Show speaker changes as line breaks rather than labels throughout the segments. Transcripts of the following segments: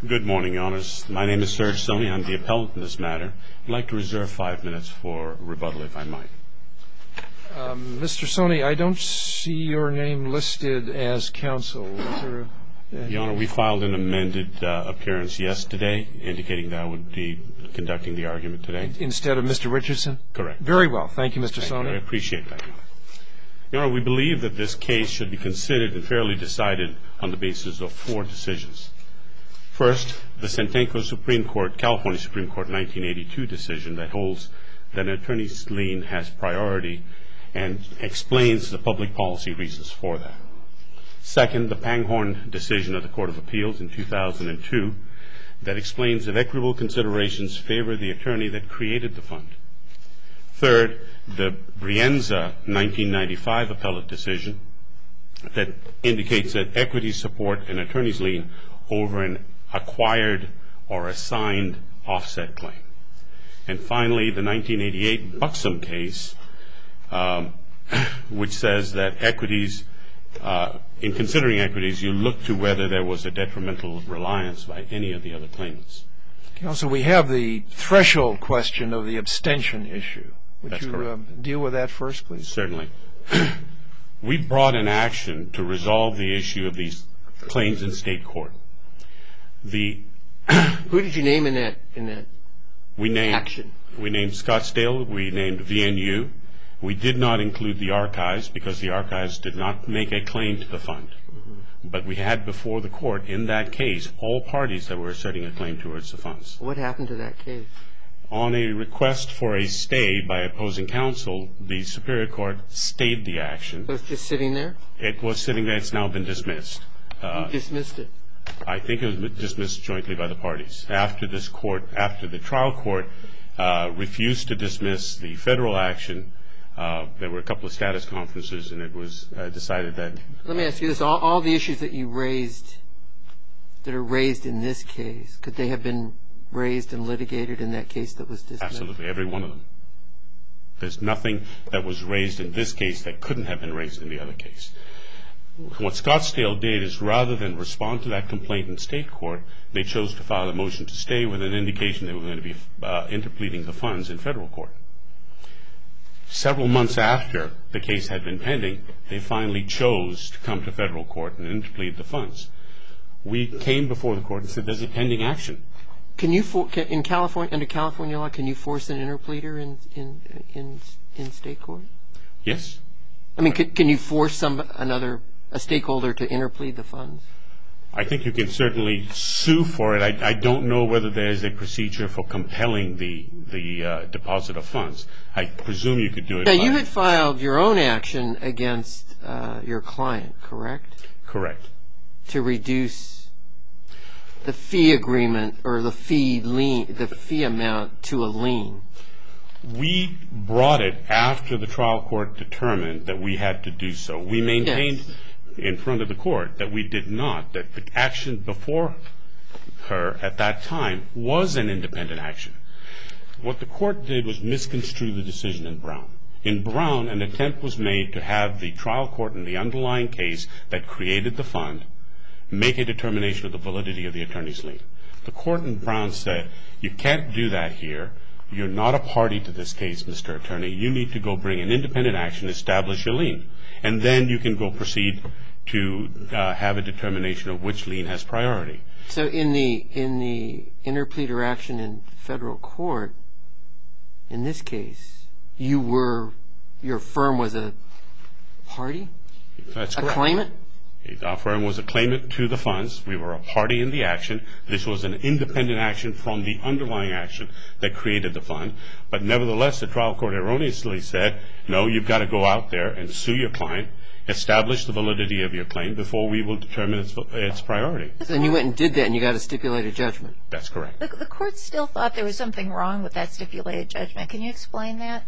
Good morning, Your Honors. My name is Serge Soni. I'm the appellant in this matter. I'd like to reserve 5 minutes for rebuttal, if I might.
Mr. Soni, I don't see your name listed as counsel.
Your Honor, we filed an amended appearance yesterday indicating that I would be conducting the argument today.
Instead of Mr. Richardson?
Correct.
Very well. Thank you, Mr. Soni.
I appreciate that, Your Honor. Your Honor, we believe that this case should be considered and fairly decided on the basis of 4 decisions. First, the Santenco Supreme Court, California Supreme Court 1982 decision that holds that an attorney's lien has priority and explains the public policy reasons for that. Second, the Panghorn decision of the Court of Appeals in 2002 that explains that equitable considerations favor the attorney that created the fund. Third, the Brienza 1995 appellate decision that indicates that equities support an attorney's lien over an acquired or assigned offset claim. And finally, the 1988 Buxom case, which says that equities, in considering equities, you look to whether there was a detrimental reliance by any of the other claimants.
Counsel, we have the threshold question of the abstention issue.
That's correct.
Would you deal with that first, please?
Certainly. We brought an action to resolve the issue of these claims in state court.
Who did you name in that action?
We named Scottsdale. We named VNU. We did not include the archives because the archives did not make a claim to the fund. But we had before the court, in that case, all parties that were asserting a claim towards the funds.
What happened to that case?
On a request for a stay by opposing counsel, the Superior Court stayed the action.
So it's just sitting there?
It was sitting there. It's now been dismissed.
You dismissed it?
I think it was dismissed jointly by the parties. After the trial court refused to dismiss the federal action, there were a couple of status conferences, and it was decided that...
Let me ask you this. All the issues that you raised, that are raised in this case, could they have been raised and litigated in that case that was dismissed?
Absolutely, every one of them. There's nothing that was raised in this case that couldn't have been raised in the other case. What Scottsdale did is, rather than respond to that complaint in state court, they chose to file a motion to stay with an indication they were going to be interpleading the funds in federal court. Several months after the case had been pending, they finally chose to come to federal court and interplead the funds. We came before the court and said, there's a pending action.
In California, under California law, can you force an interpleader in state court?
Yes.
I mean, can you force a stakeholder to interplead the funds?
I think you can certainly sue for it. I don't know whether there is a procedure for compelling the deposit of funds. I presume you could do it.
Now, you had filed your own action against your client, correct?
Correct.
To reduce the fee agreement or the fee amount to a lien.
We brought it after the trial court determined that we had to do so. We maintained in front of the court that we did not, that the action before her at that time was an independent action. What the court did was misconstrue the decision in Brown. In Brown, an attempt was made to have the trial court in the underlying case that created the fund make a determination of the validity of the attorney's lien. The court in Brown said, you can't do that here. You're not a party to this case, Mr. Attorney. You need to go bring an independent action, establish your lien. And then you can go proceed to have a determination of which lien has priority.
So in the interpleader action in federal court, in this case, your firm was a party?
That's correct.
A claimant?
Our firm was a claimant to the funds. We were a party in the action. This was an independent action from the underlying action that created the fund. But nevertheless, the trial court erroneously said, no, you've got to go out there and sue your client, establish the validity of your claim before we will determine its priority.
And you went and did that and you got a stipulated judgment?
That's correct.
The court still thought there was something wrong with that stipulated judgment. Can you explain that?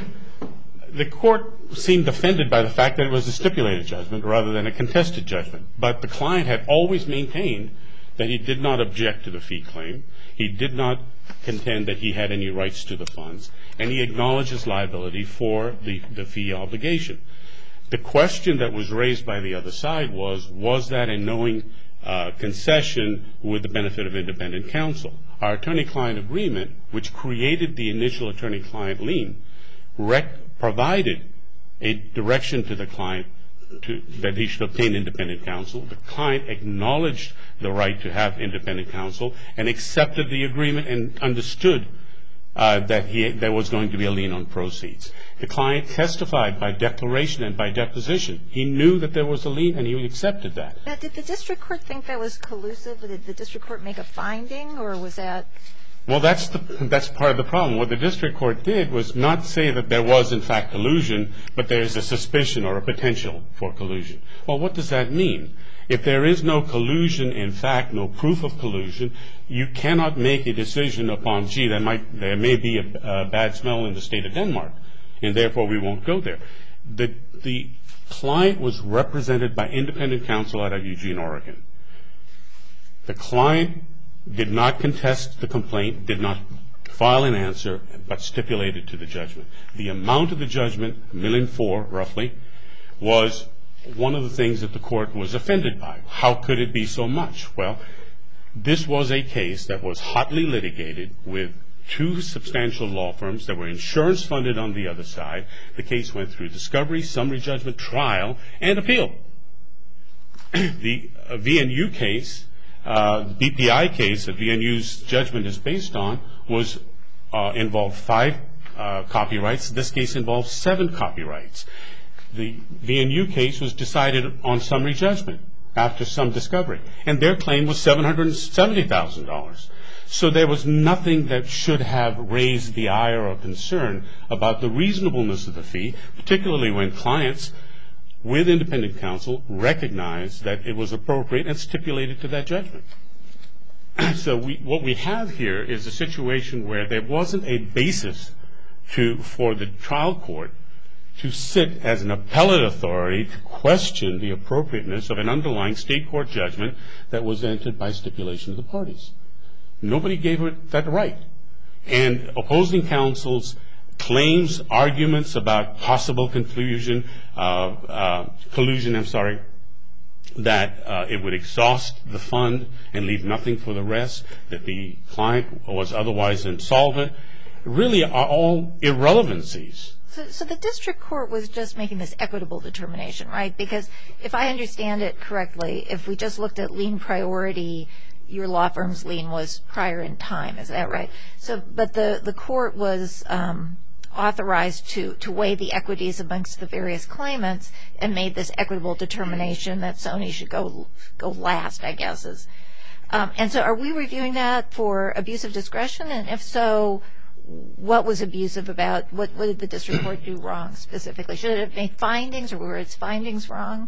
The court seemed offended by the fact that it was a stipulated judgment rather than a contested judgment. But the client had always maintained that he did not object to the fee claim. He did not contend that he had any rights to the funds. And he acknowledged his liability for the fee obligation. The question that was raised by the other side was that a knowing concession with the benefit of independent counsel. Our attorney-client agreement, which created the initial attorney-client lien, provided a direction to the client that he should obtain independent counsel. The client acknowledged the right to have independent counsel and accepted the agreement and understood that there was going to be a lien on proceeds. The client testified by declaration and by deposition. He knew that there was a lien and he accepted that.
Now, did the district court think that was collusive? Did the district court make a finding, or was that?
Well, that's part of the problem. What the district court did was not say that there was, in fact, collusion, but there's a suspicion or a potential for collusion. Well, what does that mean? If there is no collusion, in fact, no proof of collusion, you cannot make a decision upon, gee, there may be a bad smell in the state of Denmark, and therefore we won't go there. The client was represented by independent counsel out of Eugene, Oregon. The client did not contest the complaint, did not file an answer, but stipulated to the judgment. The amount of the judgment, $1.4 million roughly, was one of the things that the court was offended by. How could it be so much? Well, this was a case that was hotly litigated with two substantial law firms that were insurance funded on the other side. The case went through discovery, summary judgment, trial, and appeal. The VNU case, the BPI case that VNU's judgment is based on, involved 5 copyrights. This case involves 7 copyrights. The VNU case was decided on summary judgment after some discovery, and their claim was $770,000. So there was nothing that should have raised the ire or concern about the reasonableness of the fee, particularly when clients with independent counsel recognized that it was appropriate and stipulated to that judgment. So what we have here is a situation where there wasn't a basis for the trial court to sit as an appellate authority to question the appropriateness of an underlying state court judgment that was entered by stipulation of the parties. Nobody gave it that right. And opposing counsel's claims, arguments about possible collusion, that it would exhaust the fund and leave nothing for the rest, that the client was otherwise insolvent, really are all irrelevancies.
So the district court was just making this equitable determination, right? Because if I understand it correctly, if we just looked at lien priority, your law firm's lien was prior in time, is that right? But the court was authorized to weigh the equities amongst the various claimants and made this equitable determination that Sony should go last, I guess. And so are we reviewing that for abuse of discretion? And if so, what was abusive about, what did the district court do wrong specifically? Should it have made findings, or were its findings wrong?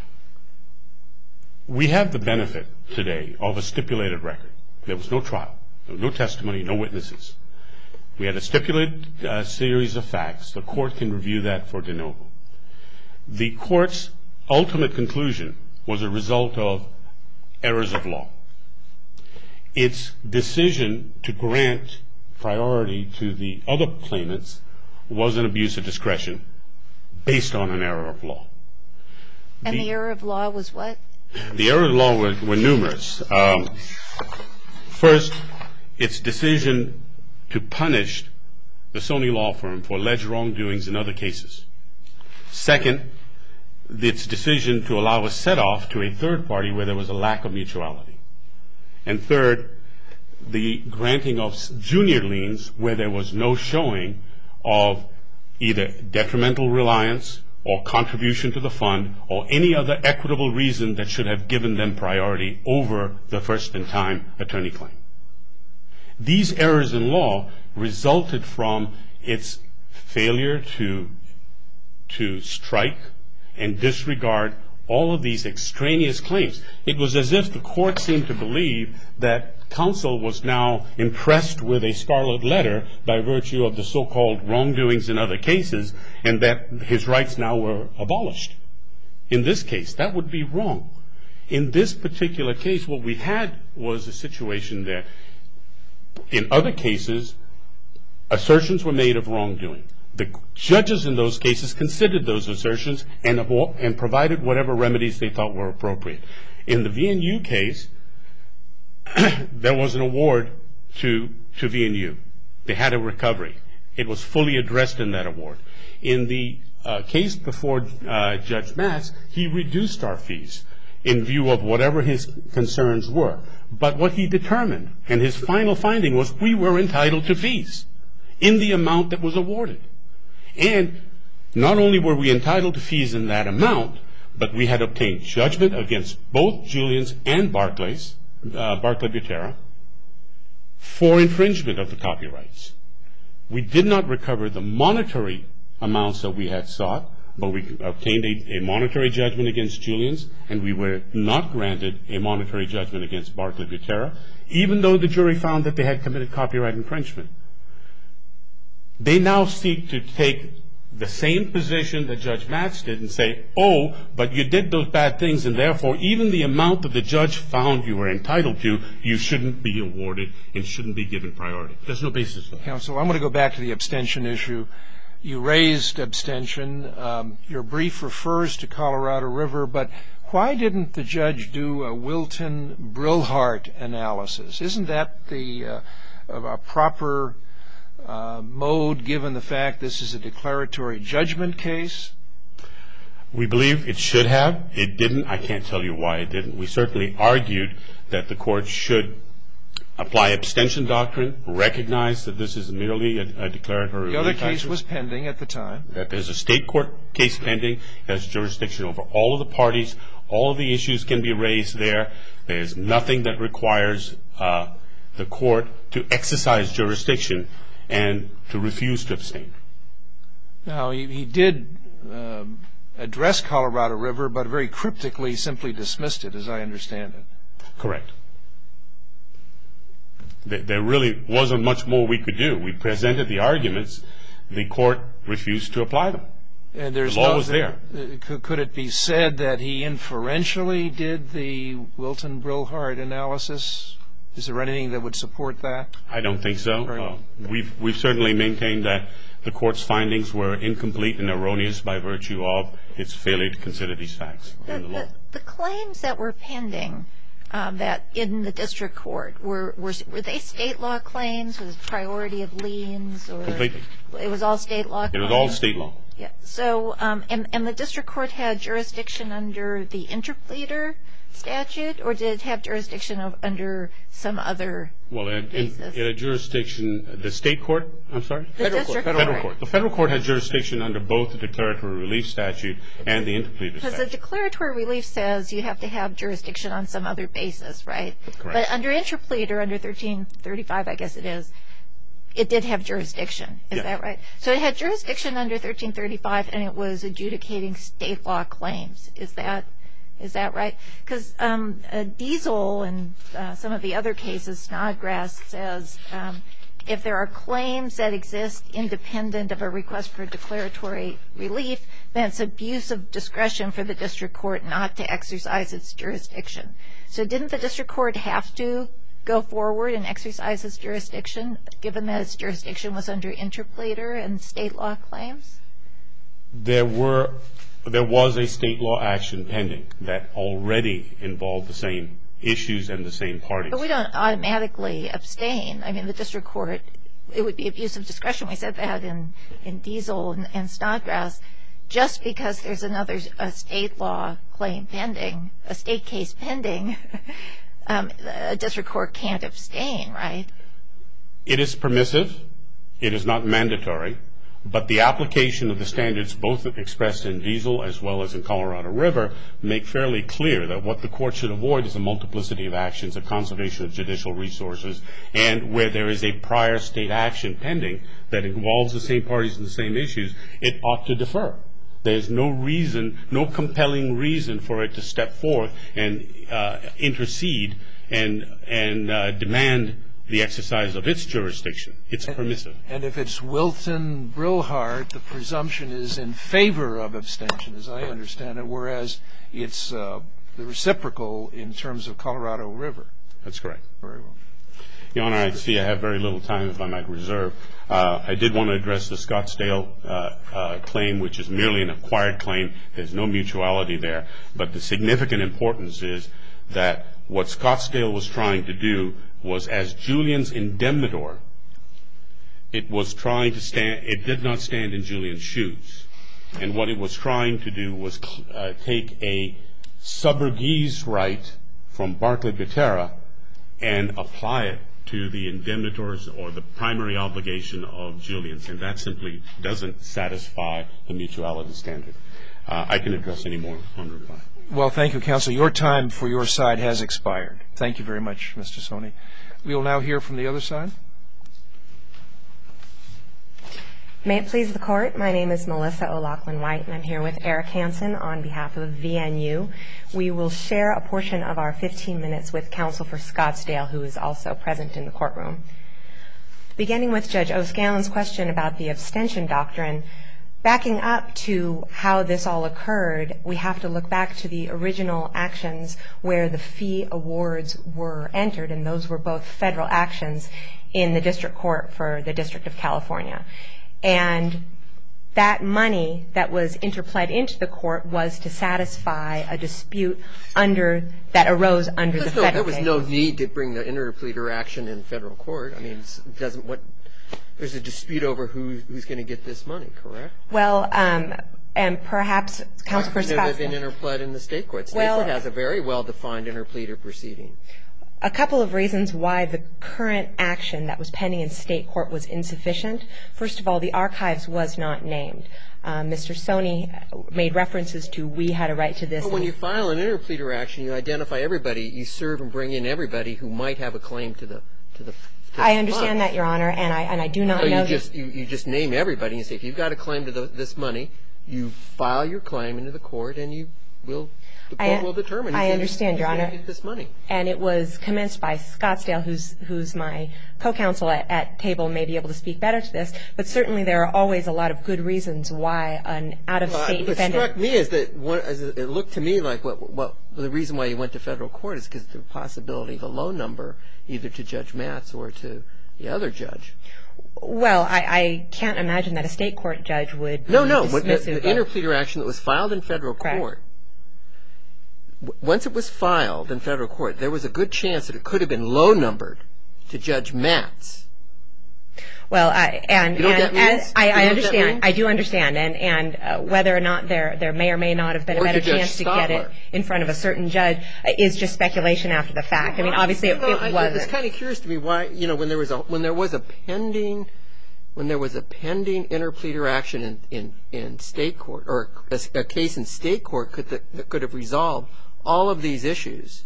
We have the benefit today of a stipulated record. There was no trial, no testimony, no witnesses. We had a stipulated series of facts. The court can review that for de novo. The court's ultimate conclusion was a result of errors of law. Its decision to grant priority to the other claimants was an abuse of discretion based on an error of law.
And the error of law was what?
The error of law were numerous. First, its decision to punish the Sony law firm for alleged wrongdoings in other cases. Second, its decision to allow a set-off to a third party where there was a lack of mutuality. And third, the granting of junior liens where there was no showing of either detrimental reliance or contribution to the fund or any other equitable reason that should have given them priority over the first-in-time attorney claim. These errors in law resulted from its failure to strike and disregard all of these extraneous claims. It was as if the court seemed to believe that counsel was now impressed with a scarlet letter by virtue of the so-called wrongdoings in other cases, and that his rights now were abolished. In this case, that would be wrong. In this particular case, what we had was a situation that in other cases, assertions were made of wrongdoing. The judges in those cases considered those assertions and provided whatever remedies they thought were appropriate. In the VNU case, there was an award to VNU. They had a recovery. It was fully addressed in that award. In the case before Judge Matz, he reduced our fees in view of whatever his concerns were. But what he determined, and his final finding, was we were entitled to fees in the amount that was awarded. And not only were we entitled to fees in that amount, but we had obtained judgment against both Julian's and Barclay Butera for infringement of the copyrights. We did not recover the monetary amounts that we had sought, but we obtained a monetary judgment against Julian's, and we were not granted a monetary judgment against Barclay Butera, even though the jury found that they had committed copyright infringement. They now seek to take the same position that Judge Matz did and say, oh, but you did those bad things, and therefore even the amount that the judge found you were entitled to, you shouldn't be awarded and shouldn't be given priority. There's no basis for that.
Counsel, I'm going to go back to the abstention issue. You raised abstention. Your brief refers to Colorado River, but why didn't the judge do a Wilton-Brillhart analysis? Isn't that a proper mode, given the fact this is a declaratory judgment case?
We believe it should have. It didn't. I can't tell you why it didn't. We certainly argued that the court should apply abstention doctrine, recognize that this is merely a declaratory relief.
The other case was pending at the time.
That there's a state court case pending, has jurisdiction over all of the parties. All of the issues can be raised there. There's nothing that requires the court to exercise jurisdiction and to refuse to abstain.
Now, he did address Colorado River, but very cryptically simply dismissed it, as I understand it.
Correct. There really wasn't much more we could do. We presented the arguments. The court refused to apply them.
And
the law was there.
Could it be said that he inferentially did the Wilton-Brillhart analysis? Is there anything that would support that?
I don't think so.
Very well.
We've certainly maintained that the court's findings were incomplete and erroneous by virtue of its failure to consider these facts in the law.
The claims that were pending that in the district court, were they state law claims? Was it priority of liens? Or
Completely.
It was all state law claims?
It was all state law.
Yeah. So, and the district court had jurisdiction under the interpleader statute, or did it have jurisdiction under some other basis?
It had jurisdiction, the state court, I'm sorry?
The district court.
Federal court. The federal court had jurisdiction under both the declaratory relief statute and the interpleader statute.
Because the declaratory relief says you have to have jurisdiction on some other basis, right?
Correct.
But under interpleader, under 1335, I guess it is, it did have jurisdiction. Is that right? So it had jurisdiction under 1335, and it was adjudicating state law claims. Is that right? Because Diesel and some of the other cases, Snodgrass says, if there are claims that exist independent of a request for declaratory relief, then it's abuse of discretion for the district court not to exercise its jurisdiction. So didn't the district court have to go forward and exercise its jurisdiction, given that its jurisdiction was under interpleader and state law claims? There
was a state law action pending that already involved the same issues and the same parties.
But we don't automatically abstain. I mean, the district court, it would be abuse of discretion. We said that in Diesel and Snodgrass. Just because there's a state law claim pending, a state case pending, a district court can't abstain, right?
It is permissive. It is not mandatory. But the application of the standards, both expressed in Diesel as well as in Colorado River, make fairly clear that what the court should avoid is a multiplicity of actions, a conservation of judicial resources, and where there is a prior state action pending that involves the same parties and the same issues, it ought to defer. There's no reason, no compelling reason for it to step forth and intercede and demand the exercise of its jurisdiction. It's permissive.
And if it's Wilton-Brillhart, the presumption is in favor of abstention, as I understand it, whereas it's the reciprocal in terms of Colorado River.
That's correct.
Very well.
Your Honor, I see I have very little time, if I might reserve. I did want to address the Scottsdale claim, which is merely an acquired claim. There's no mutuality there. But the significant importance is that what Scottsdale was trying to do was, as Julian's indemnitor, it did not stand in Julian's shoes. And what it was trying to do was take a subrogese right from Barclay Butera and apply it to the indemnitors or the primary obligation of Julian's, and that simply doesn't satisfy the mutuality standard. I can address any more on reply.
Well, thank you, counsel. Your time for your side has expired. Thank you very much, Mr. Soni. We will now hear from the other side.
May it please the Court, my name is Melissa O'Loughlin-White, and I'm here with Eric Hansen on behalf of VNU. We will share a portion of our 15 minutes with counsel for Scottsdale, who is also present in the courtroom. Beginning with Judge O'Scallion's question about the abstention doctrine, backing up to how this all occurred, we have to look back to the original actions where the fee awards were entered, and those were both federal actions in the district court for the District of California. And that money that was interplayed into the court was to satisfy a dispute that arose under the federal case.
There was no need to bring the interpleader action in federal court. I mean, there's a dispute over who's going to get this money, correct?
Well, and perhaps counsel for Scottsdale.
It could have been interplayed in the state court. State court has a very well-defined interpleader proceeding.
A couple of reasons why the current action that was pending in state court was insufficient. First of all, the archives was not named. Mr. Soni made references to we had a right to this.
But when you file an interpleader action, you identify everybody, you serve and bring in everybody who might have a claim to the
I understand that, Your Honor, and I do not know.
You just name everybody and say, if you've got a claim to this money, you file your claim into the court and the court will determine
I understand, Your Honor.
Get this money. And
it was commenced by Scottsdale, who's my co-counsel at table, may be able to speak better to this. But certainly there are always a lot of good reasons why an out-of-state defendant.
What struck me is that it looked to me like what the reason why you went to federal court is because the possibility of a low number, either to Judge Matz or to the other judge.
Well, I can't imagine that a state court judge would be
The
dismissive.
interpleader action that was filed in federal court. Once it was filed in federal court, there was a good chance that it could have been low numbered to Judge Matz.
Well, I understand. I do understand, and whether or not there may or may not have been a better chance to get it in front of a certain judge is just speculation after the fact. I mean, obviously it wasn't.
It's kind of curious to me why, when there was a pending interpleader action in state court, or a case in state court that could have resolved all of these issues.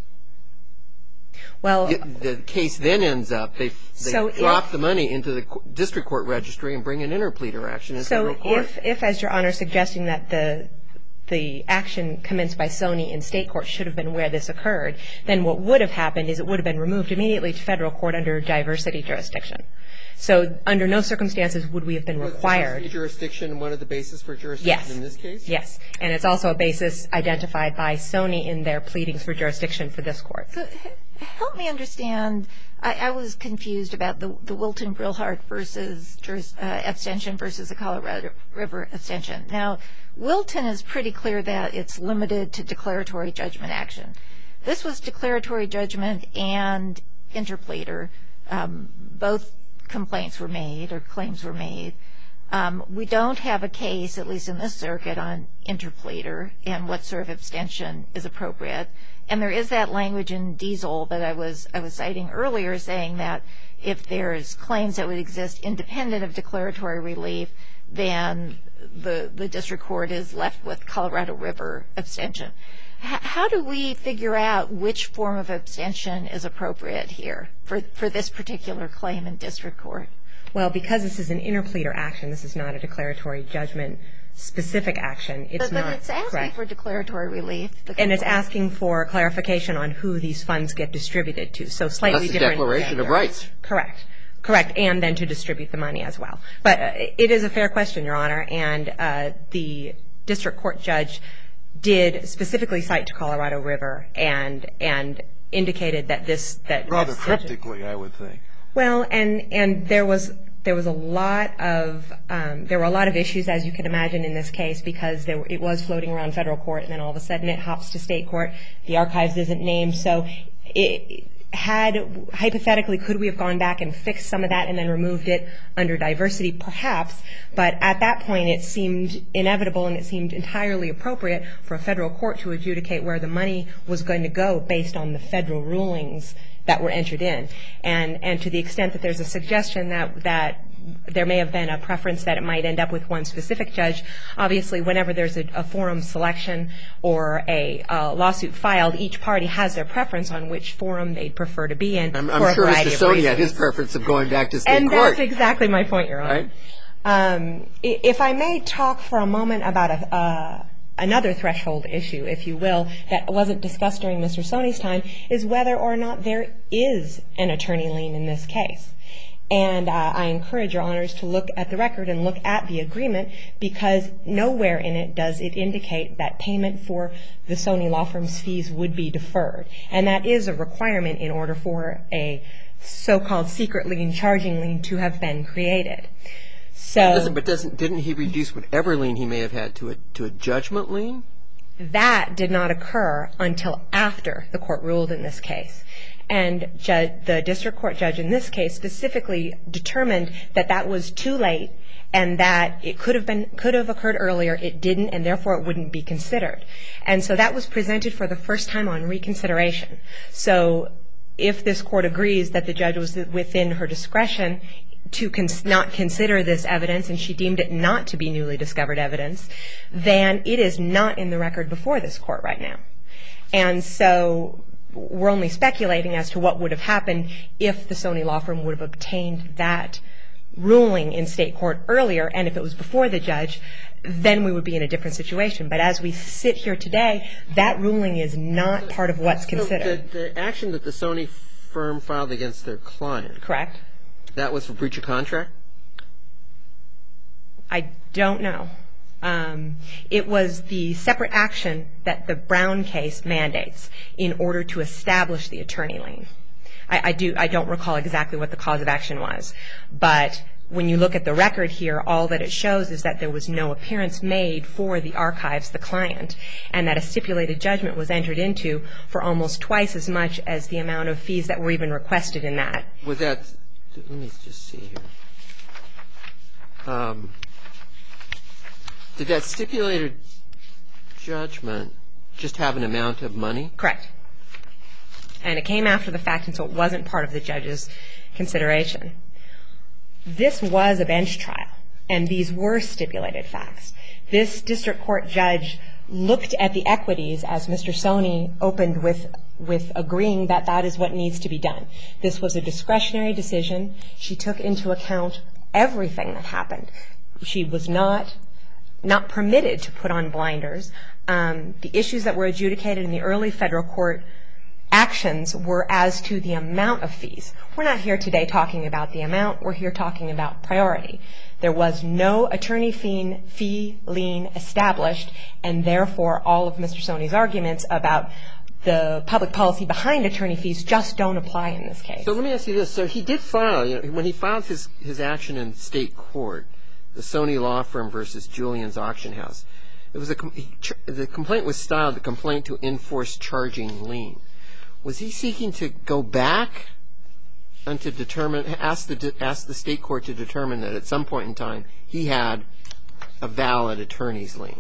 Well,
the case then ends up, they drop the money into the district court registry and bring an interpleader action in federal court.
So if, as Your Honor is suggesting, that the action commenced by Sony in state court should have been where this occurred, then what would have happened is it would have been removed immediately to federal court under diversity jurisdiction. So under no circumstances would we have been required.
Was jurisdiction one of the bases for jurisdiction in this case?
Yes. And it's also a basis identified by Sony in their pleadings for jurisdiction for this court.
So help me understand. I was confused about the Wilton-Brillhart versus abstention versus the Colorado River abstention. Now, Wilton is pretty clear that it's limited to declaratory judgment action. This was declaratory judgment and interpleader. Both complaints were made or claims were made. We don't have a case, at least in this circuit, on interpleader and what sort of abstention is appropriate. And there is that language in Diesel that I was citing earlier, saying that if there's claims that would exist independent of declaratory relief, then the district court is left with Colorado River abstention. How do we figure out which form of abstention is appropriate here for this particular claim in district court?
Well, because this is an interpleader action, this is not a declaratory judgment specific action. It's not.
But it's asking for declaratory relief.
And it's asking for clarification on who these funds get distributed to. So slightly different.
That's a declaration of rights.
Correct. And then to distribute the money as well. But it is a fair question, Your Honor. And the district court judge did specifically cite to Colorado River and indicated that this.
Rather cryptically, I would think.
Well, and there was there were a lot of issues, as you can imagine, in this case, because it was floating around federal court, and then all of a sudden it hops to state court. The archives isn't named, so hypothetically, could we have gone back and fixed some of that and then removed it under diversity? Perhaps, but at that point it seemed inevitable and it seemed entirely appropriate for a federal court to adjudicate where the money was going to go based on the federal rulings that were entered in. And to the extent that there's a suggestion that there may have been a preference that it might end up with one specific judge, obviously whenever there's a forum selection or a lawsuit filed, each party has their preference on which forum they'd prefer to be in.
I'm sure Mr. Stoney had his preference of going back to state court.
And that's exactly my point, Your Honor.
Right?
If I may talk for a moment about another threshold issue, if you will, that wasn't discussed during Mr. Stoney's time, is whether or not there is an attorney lien in this case. And I encourage Your Honors to look at the record and look at the agreement, because nowhere in it does it indicate that payment for the Stoney Law Firm's fees would be deferred. And that is a requirement in order for a so-called secret lien, charging lien, to have been created.
Didn't he reduce whatever lien he may have had to a judgment lien?
That did not occur until after the court ruled in this case. And the district court judge in this case specifically determined that that was too late and that it could have occurred earlier. It didn't, and therefore it wouldn't be considered. And so that was presented for the first time on reconsideration. So if this court agrees that the judge was within her discretion to not consider this evidence, and she deemed it not to be newly discovered evidence, then it is not in the record before this court right now. And so we're only speculating as to what would have happened if the Stoney Law Firm would have obtained that ruling in state court earlier, and if it was before the judge, then we would be in a different situation. But as we sit here today, that ruling is not part of what's considered.
So the action that the Stoney firm filed against their client.
Correct.
That was for breach of contract?
I don't know. It was the separate action that the Brown case mandates in order to establish the attorney lien. I don't recall exactly what the cause of action was, but when you look at the record here, all that it shows is that there was no appearance made for the archives, the client, and that a stipulated judgment was entered into for almost twice as much as the amount of fees that were even requested in that.
Was that, let me just see here. Did that stipulated judgment just have an amount of money?
Correct. And it came after the fact, and so it wasn't part of the judge's consideration. This was a bench trial, and these were stipulated facts. This district court judge looked at the equities, as Mr. Stoney opened with agreeing that that is what needs to be done. This was a discretionary decision. She took into account everything that happened. She was not permitted to put on blinders. The issues that were adjudicated in the early federal court actions were as to the amount of fees. We're not here today talking about the amount. We're here talking about priority. There was no attorney fee lien established, and therefore all of Mr. Stoney's arguments about the public policy behind attorney fees just don't apply in this case.
So let me ask you this. So he did file, when he filed his action in state court, the Stoney Law Firm versus Julian's Auction House, the complaint was styled the complaint to enforce charging lien. Was he seeking to go back and to determine, ask the state court to determine that at some point in time he had a valid attorney's lien?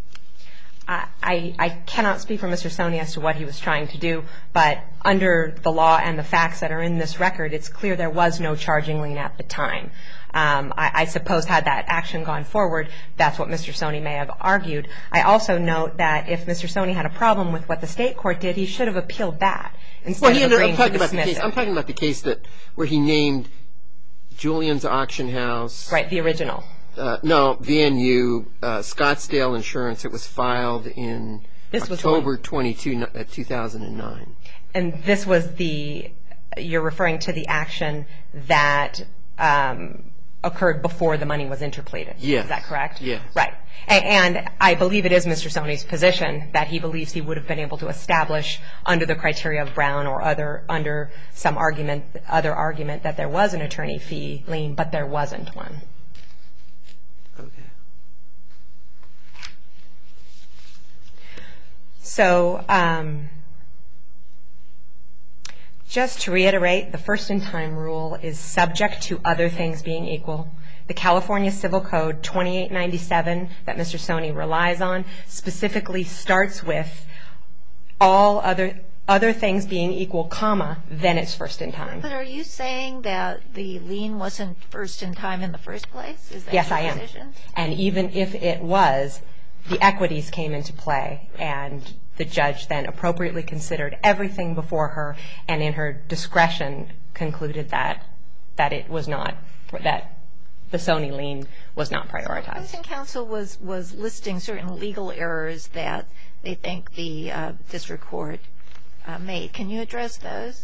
I cannot speak for Mr. Stoney as to what he was trying to do, but under the law and the facts that are in this record, it's clear there was no charging lien at the time. I suppose had that action gone forward, that's what Mr. Stoney may have argued. I also note that if Mr. Stoney had a problem with what the state court did, he should have appealed that instead of agreeing to dismiss it.
I'm talking about the case where he named Julian's Auction House.
Right, the original.
No, VNU, Scottsdale Insurance. It was filed in October 22, 2009.
And this was you're referring to the action that occurred before the money was interpleaded.
Yes.
Is that correct?
Yes.
Right. And I believe it is Mr. Stoney's position that he believes he would have been able to establish under the criteria of Brown or under some other argument that there was an attorney fee lien, but there wasn't one.
Okay.
So just to reiterate, the first-in-time rule is subject to other things being equal. The California Civil Code 2897 that Mr. Stoney relies on specifically starts with all other things being equal, comma, then it's first in time.
But are you saying that the lien wasn't first in time in the first place? Is that
Yes,
your
I am.
position?
And even if it was, the equities came into play, and the judge then appropriately considered everything before her, and in her discretion concluded that it was not, that the Stoney lien was not prioritized.
The opposing counsel was listing certain legal errors that they think the district court made. Can you address those?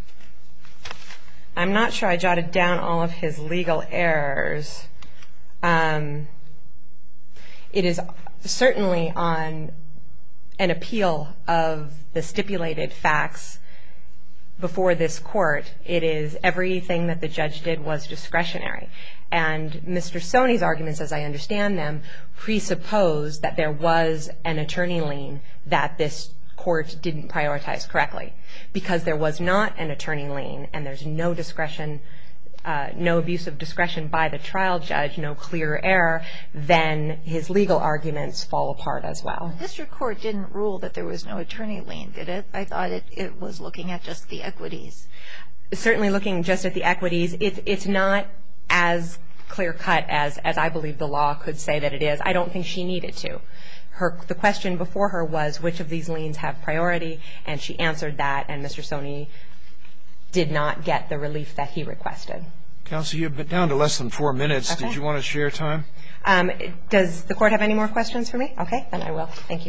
I'm not sure I jotted down all of his legal errors. It is certainly on an appeal of the stipulated facts before this court. It is everything that the judge did was discretionary. And Mr. Stoney's arguments, as I understand them, presuppose that there was an attorney lien that this court didn't prioritize correctly. Because there was not an attorney lien and there's no discretion, no abuse of discretion by the trial judge, no clear error, then his legal arguments fall apart as well.
The district court didn't rule that there was no attorney lien, did it? I thought it was looking at just the equities.
Certainly looking just at the equities, it's not as clear-cut as I believe the law could say that it is. I don't think she needed to. The question before her was which of these liens have priority, and she answered that, and Mr. Stoney did not get the relief that he requested.
Counsel, you've been down to less than 4 minutes.
Okay.
Did you want to share time?
Does the court have any more questions for me? Okay, then I will. Thank you.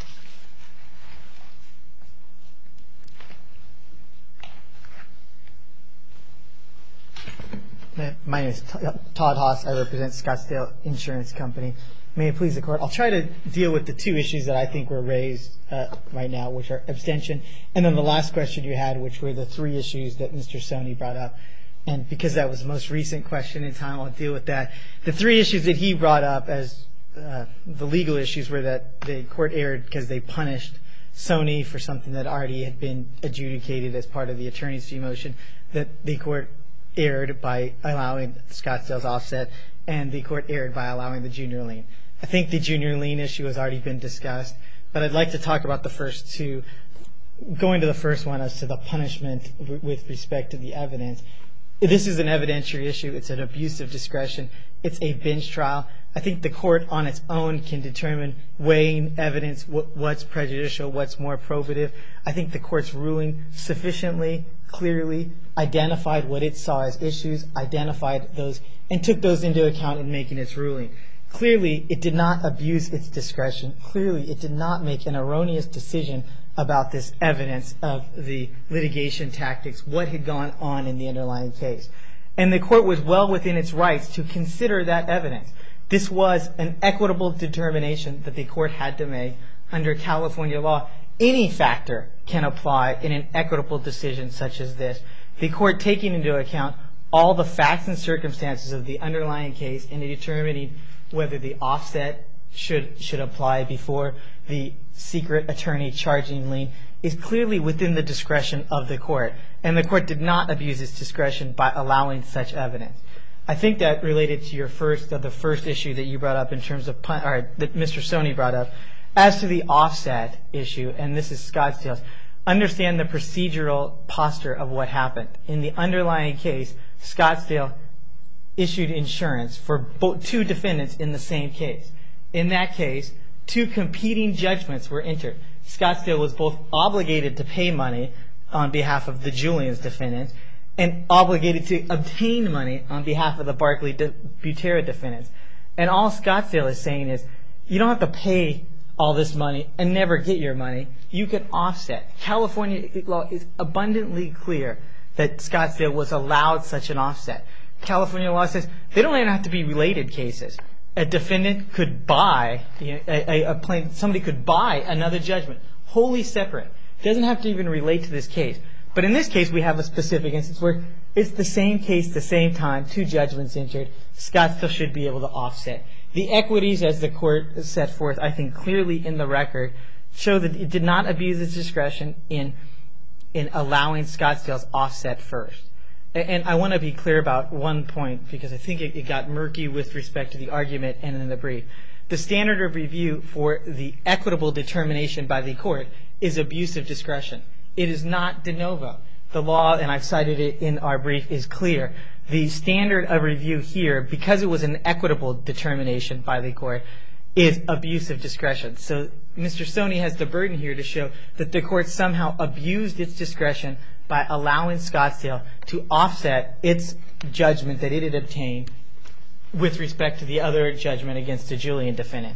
My name is Todd Haas. I represent Scottsdale Insurance Company. May it please the court, I'll try to deal with the two issues that I think were raised right now, which are abstention, and then the last question you had, which were the three issues that Mr. Stoney brought up. And because that was the most recent question in time, I'll deal with that. The three issues that he brought up as the legal issues were that the court erred because they punished Stoney for something that already had been adjudicated as part of the attorney's fee motion, that the court erred by allowing Scottsdale's offset, and the court erred by allowing the junior lien. I think the junior lien issue has already been discussed, but I'd like to talk about the first two. Going to the first one as to the punishment with respect to the evidence. This is an evidentiary issue. It's an abuse of discretion. It's a bench trial. I think the court on its own can determine weighing evidence, what's prejudicial, what's more probative. I think the court's ruling sufficiently, clearly identified what it saw as issues, identified those, and took those into account in making its ruling. Clearly, it did not abuse its discretion. Clearly, it did not make an erroneous decision about this evidence of the litigation tactics, what had gone on in the underlying case. And the court was well within its rights to consider that evidence. This was an equitable determination that the court had to make under California law. Any factor can apply in an equitable decision such as this. The court taking into account all the facts and circumstances of the underlying case in determining whether the offset should apply before the secret attorney charging lien is clearly within the discretion of the court. And the court did not abuse its discretion by allowing such evidence. I think that related to the first issue that you brought up in terms of, or that Mr. Stoney brought up. As to the offset issue, and this is Scottsdale's, understand the procedural posture of what happened. In the underlying case, Scottsdale issued insurance for two defendants in the same case. In that case, two competing judgments were entered. Scottsdale was both obligated to pay money on behalf of the Julian's defendants and obligated to obtain money on behalf of the Barclay Butera defendants. And all Scottsdale is saying is, you don't have to pay all this money and never get your money. You can offset. California law is abundantly clear that Scottsdale was allowed such an offset. California law says they don't even have to be related cases. a defendant could buy, somebody could buy another judgment, wholly separate. It doesn't have to even relate to this case. But in this case, we have a specific instance where it's the same case, the same time, two judgments entered. Scottsdale should be able to offset. The equities, as the court set forth, I think clearly in the record, show that it did not abuse its discretion in allowing Scottsdale's offset first. And I want to be clear about one point, because I think it got murky with respect to the argument and in the brief. The standard of review for the equitable determination by the court is abuse of discretion. It is not de novo. The law, and I've cited it in our brief, is clear. The standard of review here, because it was an equitable determination by the court, is abuse of discretion. So Mr. Stoney has the burden here to show that the court somehow abused its discretion by allowing Scottsdale to offset its judgment that it had obtained with respect to the other judgment against the Julian defendant.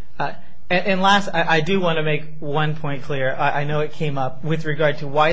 And last, I do want to make one point clear. I know it came up with regard to why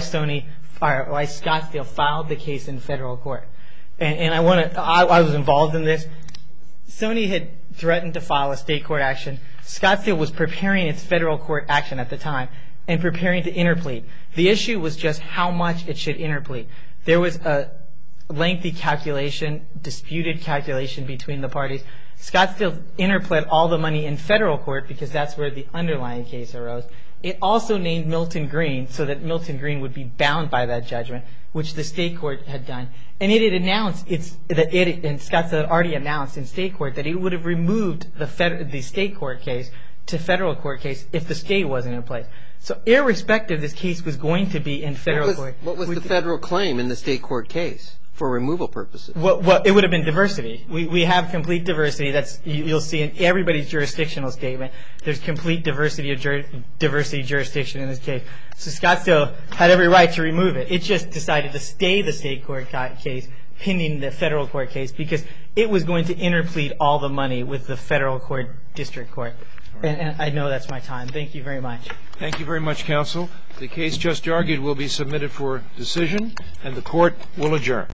Scottsdale filed the case in federal court. And I was involved in this. Stoney had threatened to file a state court action. Scottsdale was preparing its federal court action at the time and preparing to interplead. The issue was just how much it should interplead. There was a lengthy calculation, disputed calculation between the parties. Scottsdale interpled all the money in federal court because that's where the underlying case arose. It also named Milton Green so that Milton Green would be bound by that judgment, which the state court had done. And it had announced, and Scottsdale had already announced in state court that it would have removed the state court case to federal court case if the stay wasn't in place. So irrespective, this case was going to be in federal court.
What was the federal claim in the state court case for removal purposes?
Well, it would have been diversity. We have complete diversity. You'll see in everybody's jurisdictional statement, there's complete diversity jurisdiction in this case. So Scottsdale had every right to remove it. It just decided to stay the state court case pending the federal court case because it was going to interplead all the money with the federal court district court. And I know that's my time. Thank you very much.
Thank you very much, counsel. The case just argued will be submitted for decision, and the court will adjourn.